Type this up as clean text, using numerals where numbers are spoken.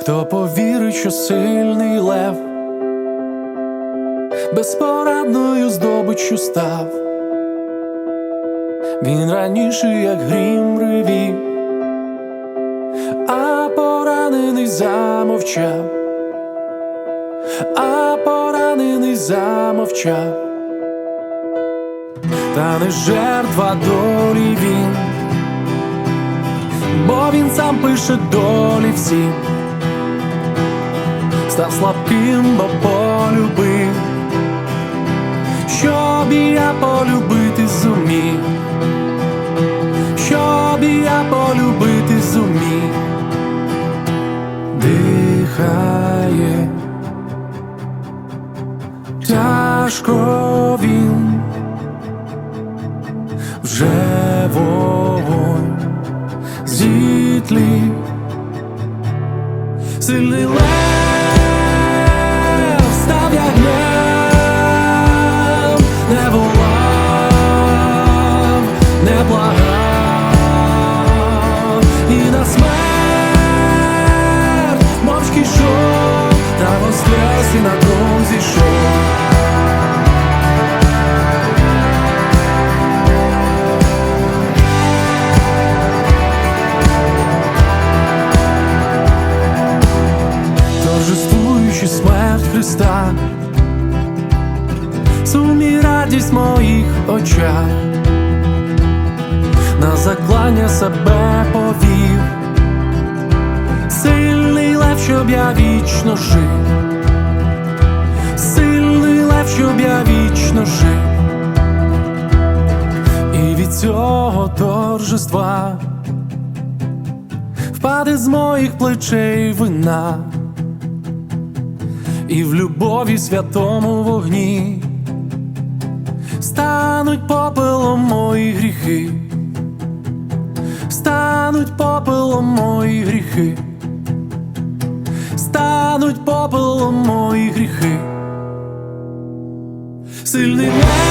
Хто повірить, що сильний лев безпорадною здобиччю став? Він раніше, як грім, ревів, а поранений замовчав, а поранений замовчав. Та не жертва долі він, бо він сам пише долі всім. Став слабким, бо полюбив, щоб і я полюбити зумів, щоб і я полюбити зумів. Дихає тяжко він, вже вогонь зітлів. Сильний лев став ягнем, не волав, не благав, і на смерть мовчки йшов, та воскрес і на трон зійшов. Торжествуючи смерть Христа, сум і радість в моїх очах, на заклання себе повів. Сильний лев, щоб я вічно жив, сильний лев, щоб я вічно жив. І від цього торжества впаде з моїх плечей вина, і в любові святому вогні стануть попелом мої гріхи, стануть попелом мої гріхи, стануть попелом мої гріхи. Сильний